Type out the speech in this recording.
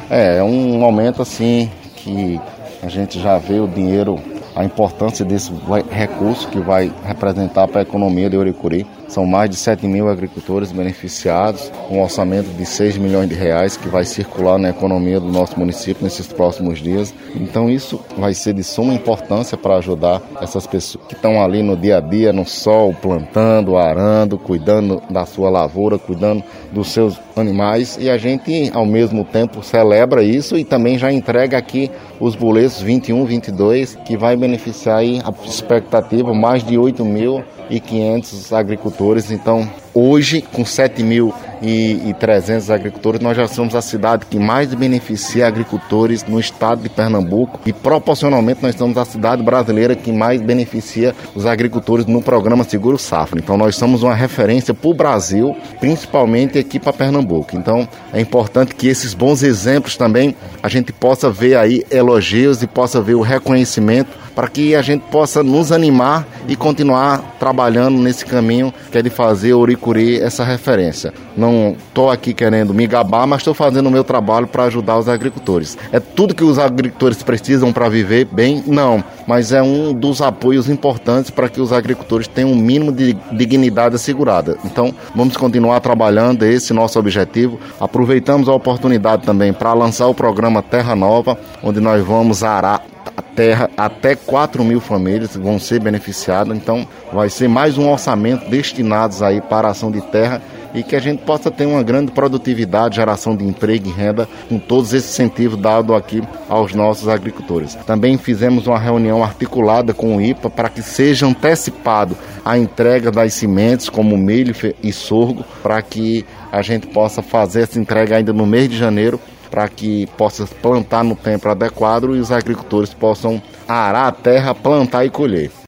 É um momento assim que a gente já vê o dinheiro, a importância desse recurso que vai representar para a economia de Ouricuri. São mais de 7 mil agricultores beneficiados, um orçamento de 6 milhões de reais que vai circular na economia do nosso município nesses próximos dias. Então isso vai ser de suma importância para ajudar essas pessoas que estão ali no dia a dia, no sol, plantando, arando, cuidando da sua lavoura, cuidando dos seus animais. E a gente, ao mesmo tempo, celebra isso e também já entrega aqui os boletos 21, 22, que vai beneficiar aí a expectativa mais de 8.500 agricultores. Então, hoje, com 7.300 agricultores, nós já somos a cidade que mais beneficia agricultores no estado de Pernambuco e, proporcionalmente, nós somos a cidade brasileira que mais beneficia os agricultores no programa Seguro Safra. Então, nós somos uma referência para o Brasil, principalmente aqui para Pernambuco. Então, é importante que esses bons exemplos também a gente possa ver aí elogios e possa ver o reconhecimento para que a gente possa nos animar e continuar trabalhando nesse caminho que é de fazer Ouricuri essa referência. Não estou aqui querendo me gabar, mas estou fazendo o meu trabalho para ajudar os agricultores. É tudo que os agricultores precisam para viver bem? Não, mas é um dos apoios importantes para que os agricultores tenham um mínimo de dignidade assegurada. Então, vamos continuar trabalhando, esse nosso objetivo. Aproveitamos a oportunidade também para lançar o programa Terra Nova, onde nós vamos arar a terra, até 4.000 famílias vão ser beneficiadas. Então vai ser mais um orçamento destinado aí para a ação de terra e que a gente possa ter uma grande produtividade, geração de emprego e renda com todos esses incentivos dados aqui aos nossos agricultores. Também fizemos uma reunião articulada com o IPA para que seja antecipado a entrega das sementes como milho e sorgo, para que a gente possa fazer essa entrega ainda no mês de janeiro, para que possa plantar no tempo adequado e os agricultores possam arar a terra, plantar e colher.